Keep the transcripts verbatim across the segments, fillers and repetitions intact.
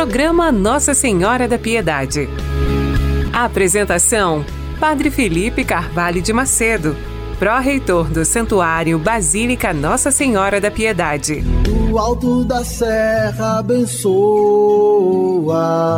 Programa Nossa Senhora da Piedade. A apresentação: Padre Felipe Carvalho de Macedo, pró-reitor do Santuário Basílica Nossa Senhora da Piedade. Do alto da serra abençoa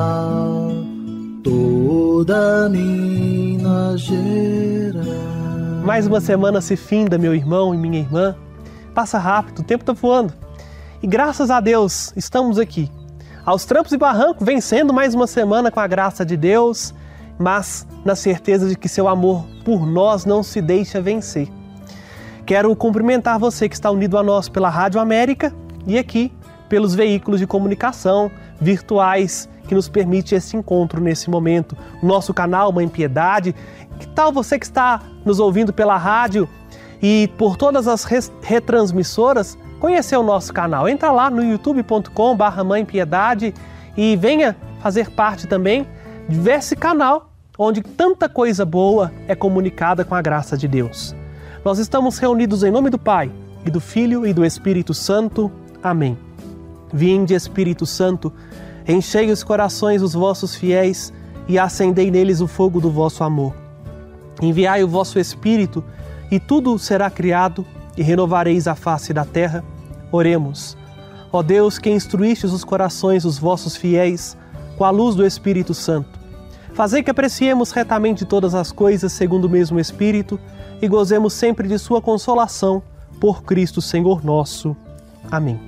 toda Minas Gerais. Mais uma semana se finda, meu irmão e minha irmã. Passa rápido, o tempo está voando. E graças a Deus, estamos aqui. Aos trampos e barrancos, vencendo mais uma semana com a graça de Deus, mas na certeza de que seu amor por nós não se deixa vencer. Quero cumprimentar você que está unido a nós pela Rádio América e aqui pelos veículos de comunicação virtuais que nos permite esse encontro nesse momento. O nosso canal Mãe Piedade. Que tal você que está nos ouvindo pela rádio e por todas as retransmissoras, conhecer o nosso canal? Entra lá no youtube ponto com barra Mãe Piedade e venha fazer parte também desse canal onde tanta coisa boa é comunicada com a graça de Deus. Nós estamos reunidos em nome do Pai, e do Filho e do Espírito Santo. Amém. Vinde, Espírito Santo, enchei os corações dos vossos fiéis e acendei neles o fogo do vosso amor. Enviai o vosso Espírito e tudo será criado e renovareis a face da terra. Oremos. Ó Deus, que instruístes os corações dos vossos fiéis com a luz do Espírito Santo, fazei que apreciemos retamente todas as coisas segundo o mesmo Espírito e gozemos sempre de sua consolação por Cristo Senhor nosso. Amém.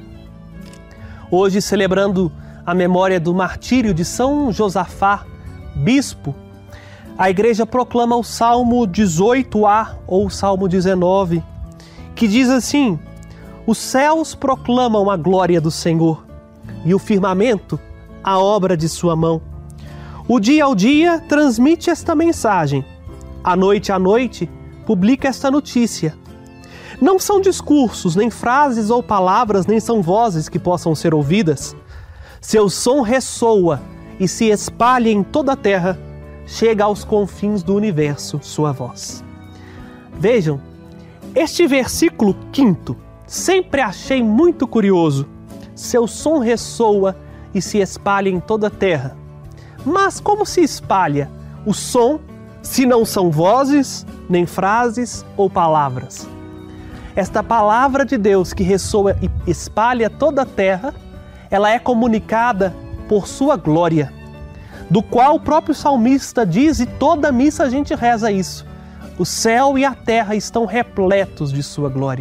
Hoje, celebrando a memória do martírio de São Josafá, bispo, a Igreja proclama o Salmo dezoito A ou Salmo dezenove, que diz assim: os céus proclamam a glória do Senhor e o firmamento a obra de sua mão. O dia ao dia transmite esta mensagem, a noite à noite publica esta notícia. Não são discursos, nem frases ou palavras, nem são vozes que possam ser ouvidas. Seu som ressoa e se espalha em toda a terra, chega aos confins do universo sua voz. Vejam, este versículo quinto sempre achei muito curioso. Seu som ressoa e se espalha em toda a terra. Mas como se espalha o som se não são vozes, nem frases ou palavras? Esta palavra de Deus que ressoa e espalha toda a terra, ela é comunicada por sua glória, do qual o próprio salmista diz, e toda missa a gente reza isso: o céu e a terra estão repletos de sua glória.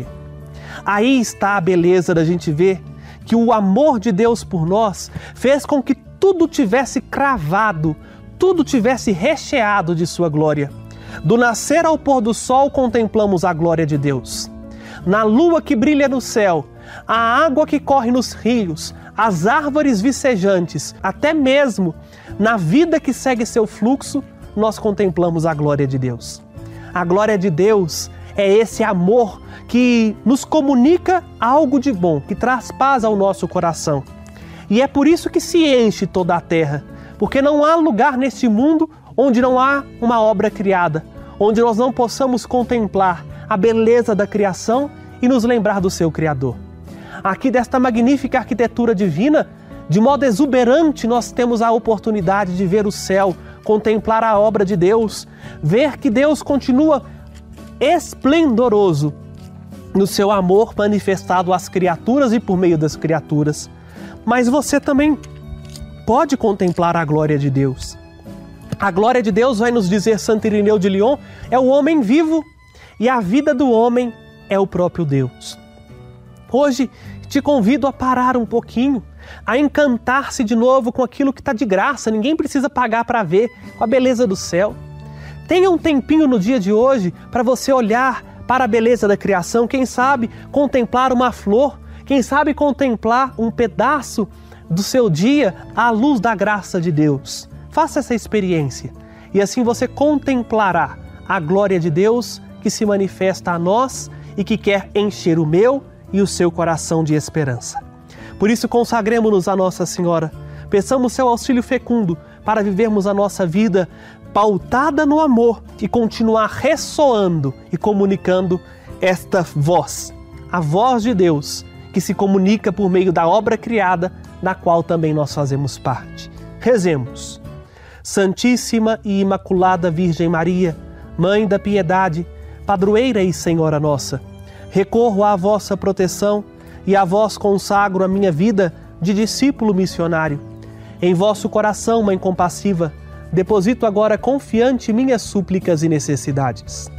Aí está a beleza da gente ver que o amor de Deus por nós fez com que tudo tivesse cravado, tudo tivesse recheado de sua glória. Do nascer ao pôr do sol contemplamos a glória de Deus. Na lua que brilha no céu, a água que corre nos rios, as árvores vicejantes, até mesmo na vida que segue seu fluxo, nós contemplamos a glória de Deus. A glória de Deus é esse amor que nos comunica algo de bom, que traz paz ao nosso coração. E é por isso que se enche toda a terra, porque não há lugar neste mundo onde não há uma obra criada, onde nós não possamos contemplar a beleza da criação e nos lembrar do seu Criador. Aqui desta magnífica arquitetura divina, de modo exuberante, nós temos a oportunidade de ver o céu, contemplar a obra de Deus, ver que Deus continua esplendoroso no seu amor manifestado às criaturas e por meio das criaturas. Mas você também pode contemplar a glória de Deus. A glória de Deus, vai nos dizer Santo Irineu de Lyon, é o homem vivo e a vida do homem é o próprio Deus. Hoje te convido a parar um pouquinho, a encantar-se de novo com aquilo que está de graça, ninguém precisa pagar para ver, com a beleza do céu. Tenha um tempinho no dia de hoje para você olhar para a beleza da criação, quem sabe contemplar uma flor, quem sabe contemplar um pedaço do seu dia à luz da graça de Deus. Faça essa experiência e assim você contemplará a glória de Deus que se manifesta a nós e que quer encher o meu e o seu coração de esperança. Por isso, consagremos-nos a Nossa Senhora, peçamos seu auxílio fecundo para vivermos a nossa vida pautada no amor e continuar ressoando e comunicando esta voz, a voz de Deus, que se comunica por meio da obra criada, da qual também nós fazemos parte. Rezemos. Santíssima e Imaculada Virgem Maria, Mãe da Piedade, Padroeira e Senhora nossa, recorro à vossa proteção e a vós consagro a minha vida de discípulo missionário. Em vosso coração, Mãe compassiva, deposito agora confiante minhas súplicas e necessidades.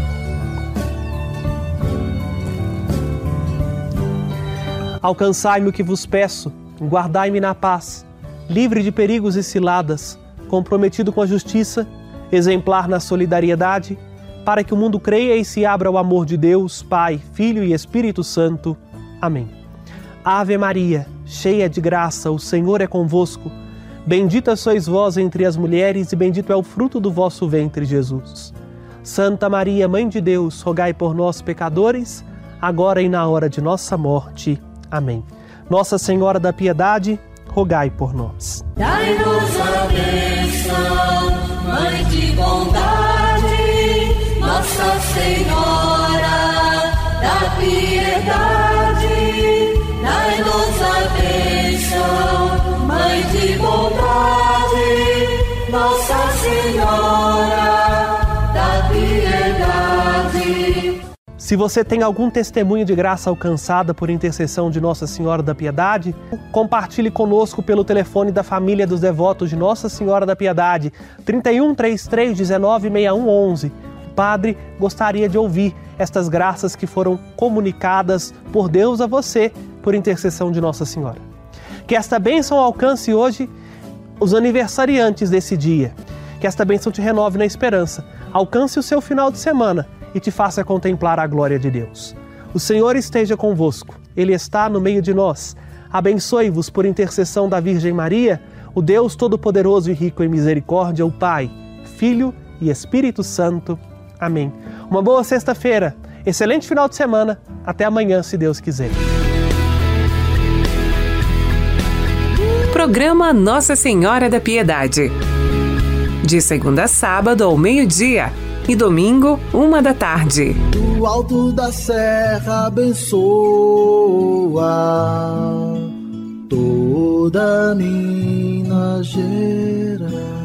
Alcançai-me o que vos peço, guardai-me na paz, livre de perigos e ciladas, comprometido com a justiça, exemplar na solidariedade, para que o mundo creia e se abra ao amor de Deus, Pai, Filho e Espírito Santo. Amém. Ave Maria, cheia de graça, o Senhor é convosco. Bendita sois vós entre as mulheres e bendito é o fruto do vosso ventre, Jesus. Santa Maria, Mãe de Deus, rogai por nós, pecadores, agora e na hora de nossa morte. Amém. Nossa Senhora da Piedade, rogai por nós. Dai-nos a bênção, Mãe de bondade, Nossa Senhora da Piedade. Dai-nos a bênção, Mãe de bondade, Nossa Senhora da Piedade. Se você tem algum testemunho de graça alcançada por intercessão de Nossa Senhora da Piedade, compartilhe conosco pelo telefone da família dos devotos de Nossa Senhora da Piedade, trinta e um, trinta e três, dezenove, sessenta e um, onze. O padre gostaria de ouvir estas graças que foram comunicadas por Deus a você por intercessão de Nossa Senhora. Que esta bênção alcance hoje os aniversariantes desse dia. Que esta bênção te renove na esperança. Alcance o seu final de semana e te faça contemplar a glória de Deus. O Senhor esteja convosco, Ele está no meio de nós. Abençoe-vos por intercessão da Virgem Maria, o Deus Todo-Poderoso e rico em misericórdia, o Pai, Filho e Espírito Santo. Amém. Uma boa sexta-feira, excelente final de semana, até amanhã, se Deus quiser. Programa Nossa Senhora da Piedade. De segunda a sábado ao meio-dia. E domingo, uma da tarde. Do alto da serra abençoa toda Minas Gerais.